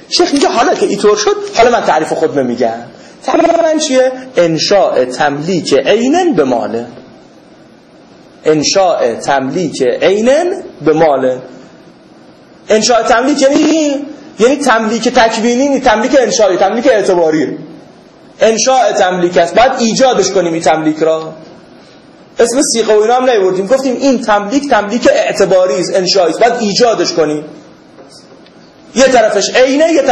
شیخ میگه حالا که اینطور شد حالا من تعریف خود نمیگم. تعریف من چیه؟ انشاء تملیک عینن به ماله. انشاء تملیک عینن به ماله. انشاء تملیک یعنی تملیک تکوینی، تملیک انشایی، تملیک اعتباری. انشاء تملیک است، باید ایجادش کنیم این تملیک را. اسم صیغه و اینا هم نیوردیم، گفتیم این تملیک اعتباری است، انشایی است، باید ایجادش کنیم. یه طرفش عینه، یه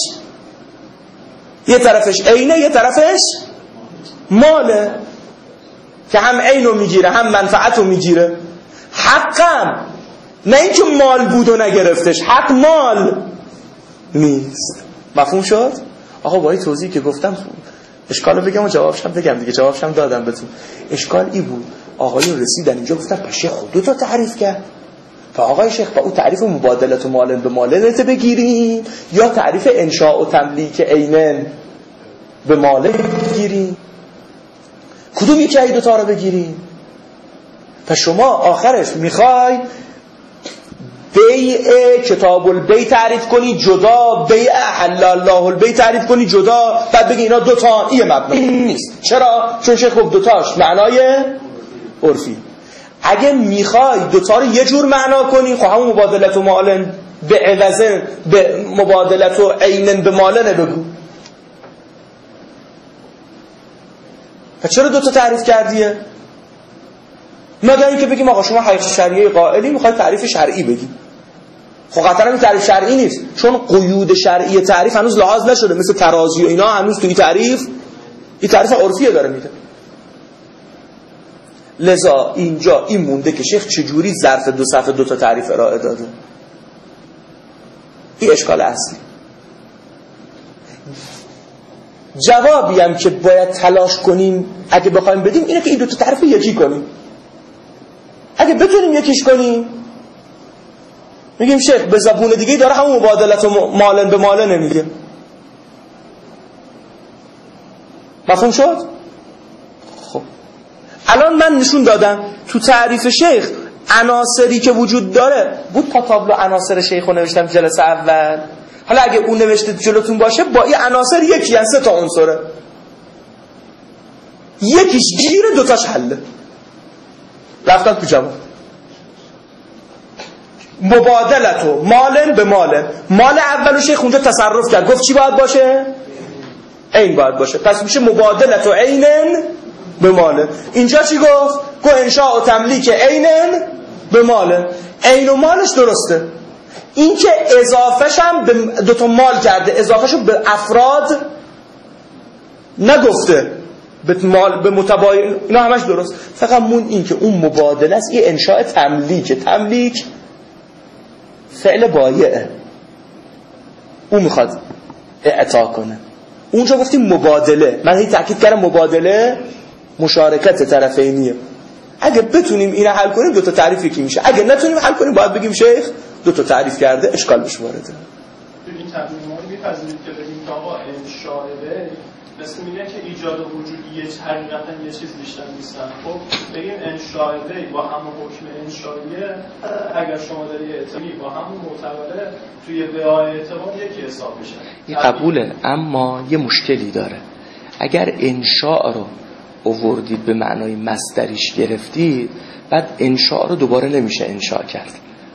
طرفش عینه، یه طرفش ماله که هم عینو میگیره هم منفعتو میگیره. حقم نه اینکه مال بود و نگرفتش، حق مال نیست. مفهوم شد؟ آقا با این توضیحی که گفتم اشکالو بگم و جوابشم بگم دیگه. جوابشم دادم بهتون. اشکال ای بود آقایون رسیدن اینجا گفتن پس شیخ خود تا تعریف کرد. تا آقای شیخ با اون تعریف مبادلت و مالن به مالنت بگیریم یا تعریف انشاء و تملیک عینن به مالن بگیریم؟ کدوم یکی از دو تا رو بگیریم؟ پس شما آخرش میخوای بیع کتاب البیع تعریف کنی جدا، بیع حل الله البیع تعریف کنی جدا، بعد بگی اینا دو تا این مبنا نیست. چرا؟ چون شیخ گفت دو تاش معنای عرفی. اگه میخوای دو تا رو یه جور معنا کنی خب همون مبادلت و مالن به عوض به مبادلت و عینن به مالن بگو. پس چرا دو تا تعریف کردیه؟ مگر اینکه بگیم آقا شما حقیقت شرعی قائلی میخوای تعریف شرعی بگی. خب قطعا این تعریف شرعی نیست، چون قیود شرعی تعریف هنوز لحاظ نشده، مثل ترازی و اینا هنوز توی تعریف این تعریف عرفیه داره میده. لذا اینجا این مونده که شیخ چجوری ظرف دو صفحه دو تا تعریف ارائه داده. این اشکال اصلی. جوابی هم که باید تلاش کنیم اگه بخوایم بدیم اینه که این دو تا تعریف یکی کنیم. اگه بتونیم یکیش کنیم میگیم شیخ به زبون دیگه داره همون مبادلت و مالن به مالن نمیگه. مفهوم شد؟ خب الان من نشون دادم تو تعریف شیخ عناصری که وجود داره بود. تا تابلو عناصر شیخ رو نوشتم جلسه اول. حالا اگه اون نوشته جلوتون باشه با این عناصر یکی هست، 3 تا عنصره، یکیش گیره دوتاش حله. رفتن تو جواب مبادلت و مالن به مالن. مال اولو شیخ اونجا تصرف کرد، گفت چی باید باشه؟ عین باید باشه. پس میشه مبادلت و عینن به مالن. اینجا چی گفت؟ گفت انشاء و تملیک عینن به مالن. عین و مالش درسته. این که اضافهش هم به دوتا مال کرده، اضافهشو به افراد نگفته، به متباین، اینا همش درست. فقط مون این که اون مبادله است، این انشاء تملیک فعل بایعه، اون میخواد اعطا کنه. اونجا گفتیم مبادله، من هی تاکید کردم مبادله مشارکت طرفینیه. اگه بتونیم اینو حل کنیم دو تا تعریف یکی میشه. اگه نتونیم حل کنیم باید بگیم شیخ دو تا تعریف کرده، اشکال بهش وارده. این تعریف ما رو می‌پذیرید که بگیم که آقا انشاء مثل میگه که ایجاد وجود حقیقتا یه چیز بیشتر نیستن. خب بگیم انشاء با همون حکم انشائیه، اگر شما داری اعتباری با همون معتبره توی بیان اعتبار یکی حساب میشه. این قبوله، اما یه مشکلی داره. اگر انشاء رو آوردید به معنای مصدریش گرفتید، بعد انشاء رو دوباره نمیشه انشاء کرد.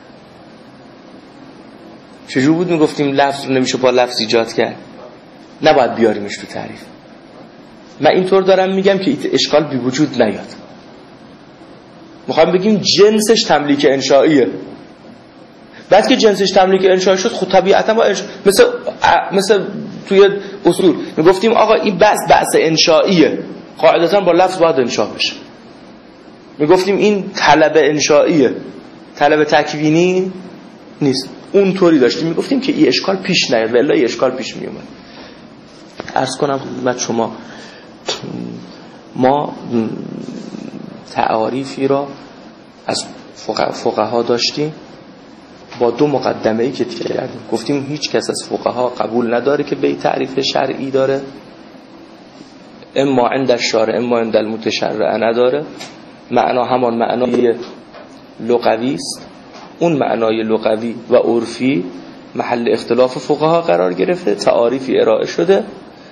چجور بود میگفتیم لفظ رو نمیشه با لفظ ایجاد کرد؟ نباید بیاریمش تو تعریف. من اینطور دارم میگم که اشکال بی وجود نیاد. میخوام بگیم جنسش تملیک انشائیه. بعد که جنسش تملیک انشائی شد خود طبیعتا با مثل توی اصول میگفتیم آقا این بحث انشائیه، قاعدتا با لفظ باید انشاء بشه. میگفتیم این طلب انشائیه، طلب تکوینی نیست. اونطوری داشتیم میگفتیم که این اشکال پیش نیاد، والله این اشکال پیش میومد. عرض کنم خدمت شما، ما تعاریفی را از فقها داشتیم با 2 مقدمه‌ای که کردیم. گفتیم هیچ کس از فقها قبول نداره که به تعریف شرعی داره، اما عند الشارع اما عند المتشرع نداره. معنا همان معنای لغوی است. اون معنای لغوی و عرفی محل اختلاف فقها قرار گرفته، تعاریفی ارائه شده.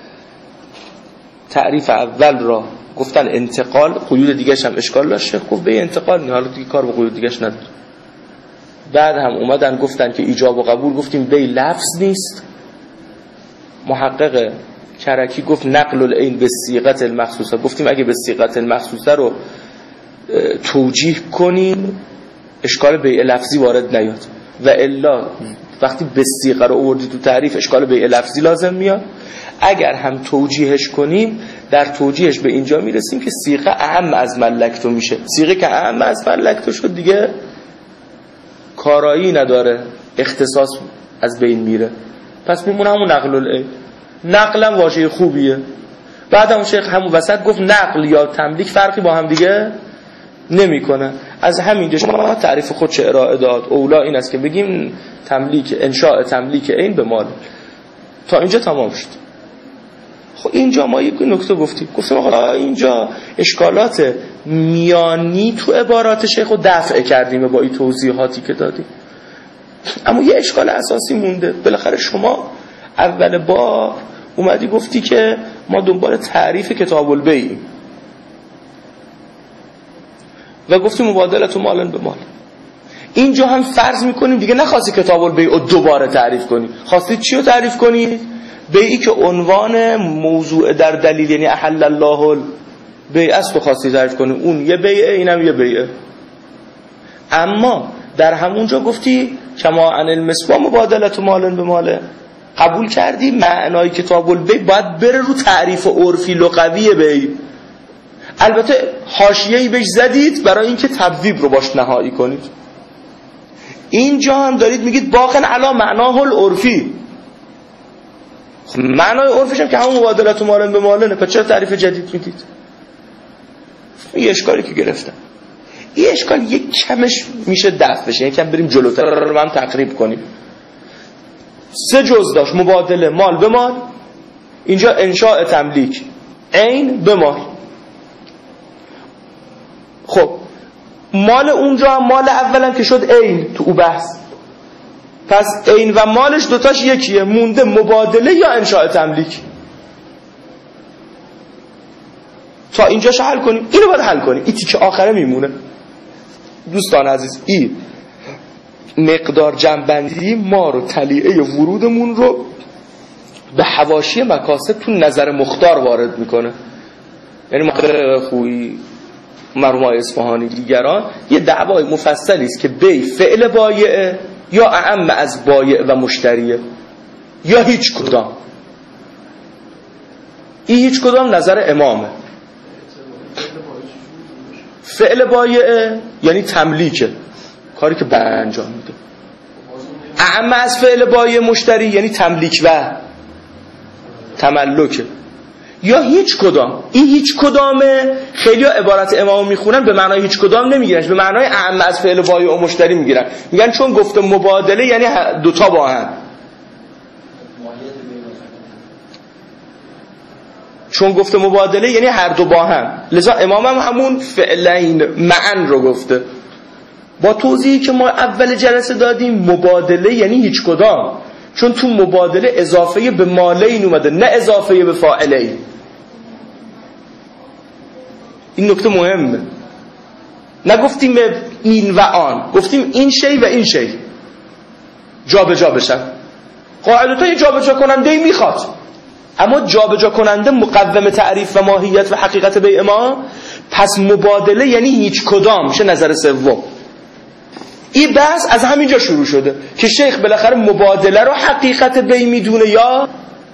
تعریف اول را گفتن انتقال، قیود دیگه‌ش هم اشکال داشت، گفت به انتقال نه، حالا دیگه کار به قیود دیگه‌ش نداره. بعد هم اومدن گفتن که ایجاب و قبول، گفتیم بی لفظ نیست. محقق کرکی گفت نقل العین به صیغت المخصوصه، گفتیم اگه به صیغت المخصوصه رو توجیه کنیم اشکال بیع لفظی وارد نیاد، و الا وقتی به صیغه رو آوردی تو تعریف اشکال بیع لفظی لازم میاد. اگر هم توجیهش کنیم، در توجیهش به اینجا میرسیم که صیغه اعم از ملکتو میشه. صیغه که اعم از ملکتو شد دیگه کارایی نداره، اختصاص از بین میره، پس میمونه همون نقل العین. نقلم واژه خوبیه. بعد اون شیخ همون وسط گفت نقل یا تملیک فرقی با هم دیگه نمیکنه. از همینجا شما تعریف خودش ارائه داد. اولا این است که بگیم تملیک، انشاء تملیک عین به مال. تا اینجا تمام شد. خب اینجا ما یک نکته گفتیم آقا اینجا اشکالات میانی تو عبارات شیخ رو دفع کردیم با این توضیحاتی که دادیم، اما یه اشکال اساسی مونده. بالاخره شما اول بار اومدی گفتی که ما دنبال تعریف کتاب البیع و گفتی مبادلت مالن به مال. اینجا هم فرض میکنیم دیگه نخواستی کتاب البیع رو دوباره تعریف کنی، خواستی چی رو تعریف کنی؟ بیعی که عنوان موضوع در دلیل، یعنی احل الله البیع است، تو خواستی تعریف کنی. اون یه بیعه، اینم یه بیعه. اما در همونجا گفتی کما عن المصباح مبادلت مالن به ماله. قبول کردی معنای کتاب البیع باید بره رو تعریف عرفی لغوی بیع. البته حاشیه‌ای بهش زدید برای اینکه تبویب رو باش نهایی کنید. اینجا هم دارید میگید باقن علی معناه العرفی. معنای عرفش هم که همون مبادلت مالن به مالنه، پس چرا تعریف جدید میدید؟ این اشکالی که گرفتم، این اشکال یک کمش میشه دفع بشه، یک کم بریم جلوتر رو هم تقریب کنیم. 3 جز داشت: مبادله مال به مال، اینجا انشاء تملیک عین به مال. خب مال اونجا هم مال اولم که شد عین تو او بحث، پس عین و مالش دوتاش یکیه، مونده مبادله یا انشاء تملیک. تا اینجاش حل کنیم، اینو باید حل کنیم، این تیکه آخره میمونه. دوستان عزیز، این مقدار جنبندی ما رو تلیعه ورودمون رو به حواشی مکاسب تو نظر مختار وارد میکنه. یعنی مختار خویی، مرحوم اصفهانی، دیگران یه دعوای مفصلی است که بی فعل بایعه یا اعم از بایع و مشتریه یا هیچ کدام. این هیچ کدام نظر امامه. فعل بایعه یعنی تملیکه، کاری که انجام میده. اعم از فعل بایع مشتری یعنی تملیک و تملکه یا هیچ کدام. این هیچ کدامه خیلی ها عبارت امام میخونن به معنای هیچ کدام نمیگیرن، به معنای اعم از فعل بایع و مشتری میگیرن. میگن چون گفته مبادله یعنی دوتا با هم، چون گفته مبادله یعنی هر دو با هم، لذا امام هم همون فعلین معن رو گفته. با توضیحی که ما اول جلسه دادیم مبادله یعنی هیچ کدام، چون تو مبادله اضافه به مالین اومده نه اضافه به فاعلین. این نکته مهمه. نگفتیم این و آن، گفتیم این شی و این شی جا به جا بشن. قاعدتا یه جا به جا کننده میخواد، اما جا به جا کننده مقوم تعریف و ماهیت و حقیقت بیع ما. پس مبادله یعنی هیچ کدام میشه نظر سوم. این بحث از همینجا شروع شده که شیخ بالاخره مبادله رو حقیقت بیع میدونه یا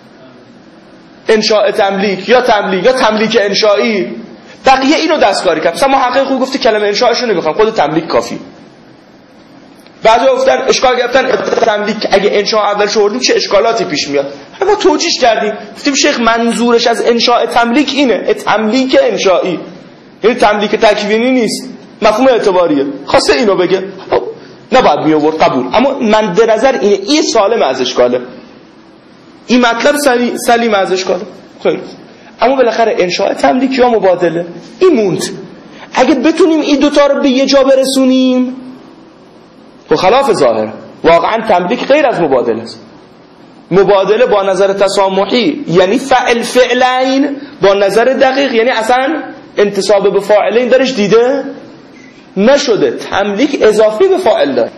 انشاء تملیک یا تملیک انشایی. بقیه اینو دستکاری کرد. مثلا محقق خوب گفته کلمه انشاءش رو نمیخوام، خود تملیک کافی. بعضی گفتن اشکال گرفتن تملیک اگه انشاء اولش آوردیم چه اشکالاتی پیش میاد. ما توجیهش کردیم، گفتیم شیخ منظورش از انشاء تملیک اینه، تملیک انشایی، یعنی تملیک تکوینی نیست، مفهوم اعتباریه. خواسته اینو بگه نباید می آورد، قبول. اما من به نظر اینه این سالم از اشکاله، این مطلب سلیم از اشکاله. خیلی اما بالاخره انشاء تملیک یا مبادله این موند. اگه بتونیم این دوتا رو به یه جا برسونیم و خلاف ظاهر واقعا تملیک غیر از مبادله است. مبادله با نظر تسامحی یعنی فعل فعلین، با نظر دقیق یعنی اصلا انتساب به فاعلین درش دیده نشده، تملیک اضافی به فاعل داره.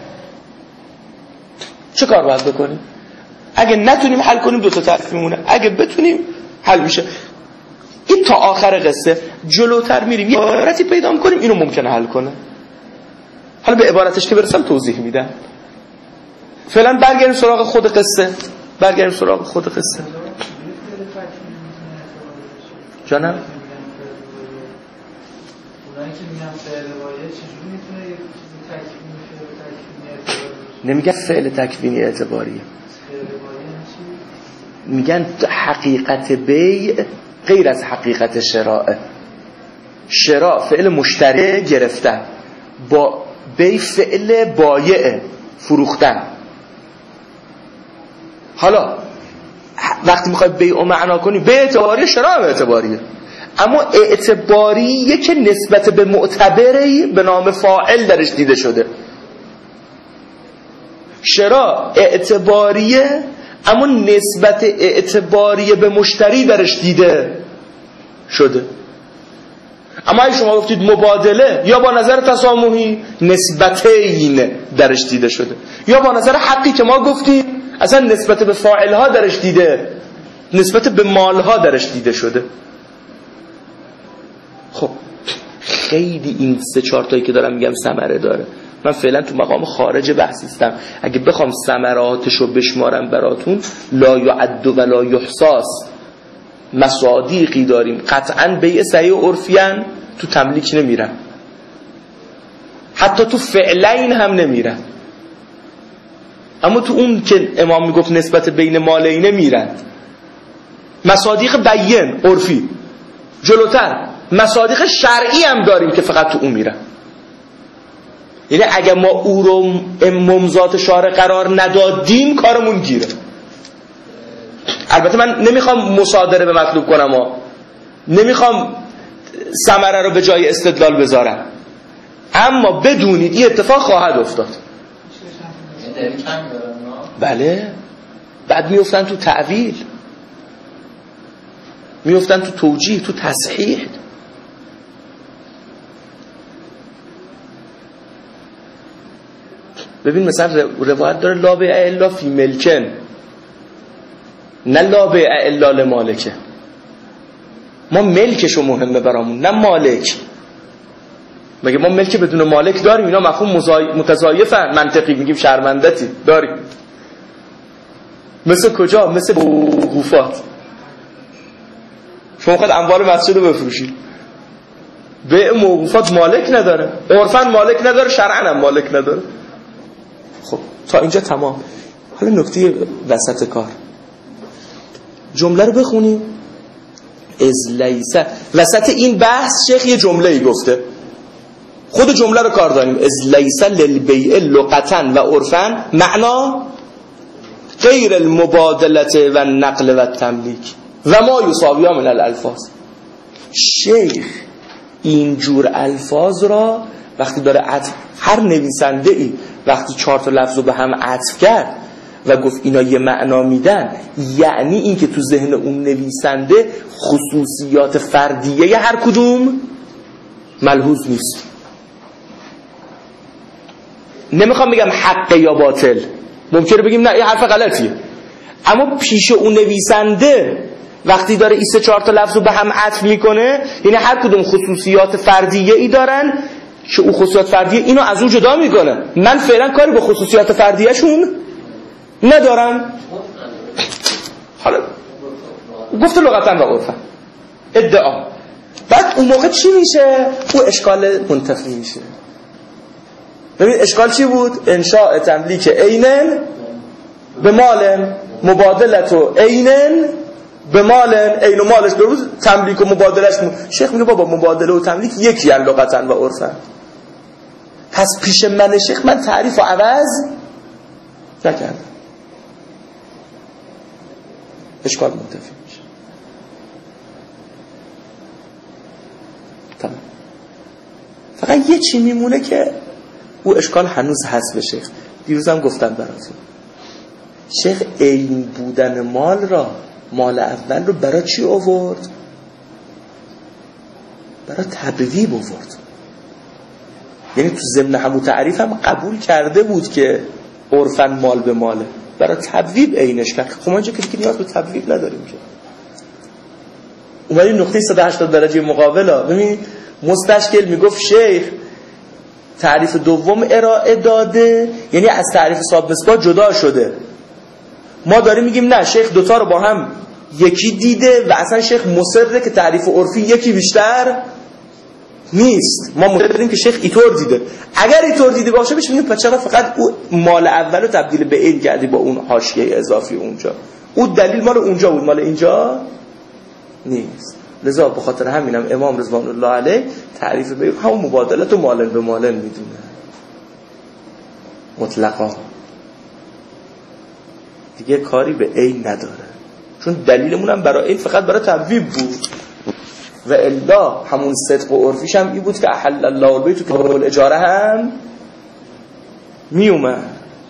چه کار باید بکنیم؟ اگه نتونیم حل کنیم دو تا طرف میمونه، اگه بتونیم حل میشه. این تا آخر قصه. جلوتر میریم یه عبارتی پیدا میکنیم اینو ممکنه حل کنه. حالا به عبارتش که برسم توضیح میدم. فعلا برگردیم سراغ خود قصه. جانم؟ نمیگن فعل تکوینی اعتباریه، میگن حقیقت بیع غیر از حقیقت شراء. شراء فعل مشتری گرفتن، با بیع فعل بایع فروختن. حالا وقتی میخوای بیع معنا کنی، بیع اعتباریه، شراء هم اعتباریه، اما اعتباریه که نسبت به معتبری به نام فاعل درش دیده شده. شراء اعتباریه اما نسبت اعتباریه به مشتری درش دیده شده. اما اگه شما گفتید مبادله، یا با نظر تسامحی نسبتین درش دیده شده، یا با نظر حقی که ما گفتیم اصلا نسبت به فاعلها درش دیده، نسبت به مالها درش دیده شده. خب خیلی این 3-4 تایی که دارم میگم ثمره داره. من فعلا تو مقام خارج بحث هستم. اگه بخوام ثمراتشو بشمارم براتون، لا یعد و لا یحصاس مصادیقی داریم. قطعاً بیع صحیح و عرفیان تو تملیک نمیرن، حتی تو فعلین هم نمیرن، اما تو اون که امام میگفت نسبت بین مالین میرن. مصادیق بیین عرفی جلوتر، مصادیق شرعی هم داریم که فقط تو اون میرن. یعنی اگه ما او رو ممضات شارع قرار ندادیم کارمون گیره. البته من نمیخوام مصادره به مطلوب کنم، نمیخوام ثمره رو به جای استدلال بذارم، اما بدونید این اتفاق خواهد افتاد. بله، بعد میفتن تو تعویل، میفتن تو توجیه، تو تصحیح. ببین مثلا روایت داره لا بیع الا فی ملکن، نه لا بیع الا لمالکه. ما ملکشو مهمه برامون، نه مالک. مگه ما ملک بدون مالک داریم؟ اینا مفهوم متضایفن. منطقی میگیم شرمندتی داریم. مثل کجا؟ مثل موقوفات. شما خواهد اموال مسجد رو بفروشید، به موقوفات مالک نداره، عرفاً مالک نداره، شرعاً هم مالک نداره. خب تا اینجا تمام. حالا نکته وسط کار، جمله رو بخونیم. از لیسه، وسط این بحث شیخ یه جمله‌ای گفته، خود جمله رو کار داریم. از لیسه للبیع لغتاً و عرفاً معنا غیر المبادلت و نقل و تملیک و ما یساوی من الالفاظ. شیخ اینجور الفاظ را وقتی داره عطف، هر نویسنده ای وقتی 4 تا لفظ رو به هم عطف کرد و گفت اینا یه معنا میدن، یعنی این که تو ذهن اون نویسنده خصوصیات فردیه هر کدوم ملحوظ نیست. نمیخوام بگم حق یا باطل، ممکنه بگیم نه این حرف غلطیه، اما پیش اون نویسنده وقتی داره این 3-4 تا لفظ رو به هم عطف میکنه، یعنی هر کدوم خصوصیات فردیه ای دارن که اون خصوصیات فردیه اینو از اون جدا میکنه. من فعلا کاری به خصوصیات فردیه شون ندارم. حالا گفت لغتاً و عرفاً ادعا، بعد اون موقع چی میشه؟ اون اشکال منتفی میشه. ببین اشکال چی بود؟ انشاء تملیک عینن به مالن، مبادلت و عینن به مالن، عین و مالش به روز، تملیک و مبادلش شیخ میگه بابا مبادله و تملیک یکی ان لغتاً و عرفاً. پس پیش من شیخ من تعریف و عوض نکردم، اشکال منتفی میشه. تمام. فقط یه چی میمونه که او اشکال هنوز هست به شیخ، دیروزم گفتم براتون، شیخ عین بودن مال را، مال اول رو برای چی آورد؟ برای تبویب آورد. یعنی تو ضمن همون تعریف هم قبول کرده بود که عرفاً مال به ماله، برای تبویب عینش کرد. خب ما اینجا که نیاز به تبویب نداریم که. اومدیم نقطه 180 درجه مقابله. ببین مستشکل میگفت شیخ تعریف دوم ارائه داده، یعنی از تعریف صاحب مصباح جدا شده. ما داریم میگیم نه، شیخ دوتا رو با هم یکی دیده و اصلا شیخ مصره که تعریف عرفی یکی بیشتر نیست. ما مصریم که شیخ اینطور دیده. اگر اینطور دیده باشه بهش میگیم چرا فقط او مال اول رو تبدیل به عین کردی با اون حاشیه اضافی اونجا؟ اون دلیل مال اونجا بود، مال اینجا نیست. لذا به خاطر همینم امام رضوان الله علیه تعریف به همون مبادلت و مالن به مالن میدونه مطلقا، دیگه کاری به عین نداره، چون دلیلمون هم برای این فقط برای تبویب بود و الا همون صدق و عرفیش هم این بود که احل الله البیع تو کتاب الاجاره هم می اومد.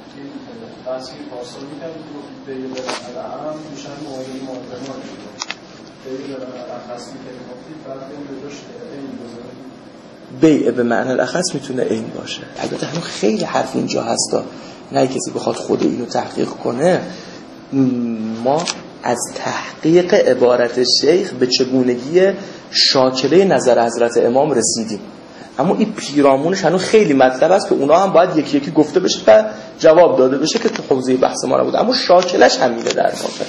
بیع به معنی الاخص میتونه عین باشه. البته همون خیلی حرف اینجا هستا، نه کسی بخواد خود اینو تحقیق کنه. ما از تحقیق عبارت شیخ به چگونگی شاکله نظر حضرت امام رسیدیم، اما این پیرامونش هنوز خیلی مطلب است که اونا هم باید یکی یکی گفته بشه و جواب داده بشه که تو حوزه بحث ما نبود، اما شاکلش همینه در واقع.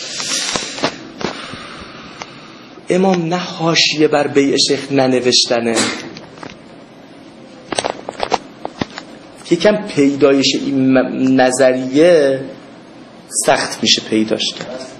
امام نه حاشیه بر بیع شیخ ننوشتنه، یکم پیدایش این نظریه سخت میشه پیداش کرد.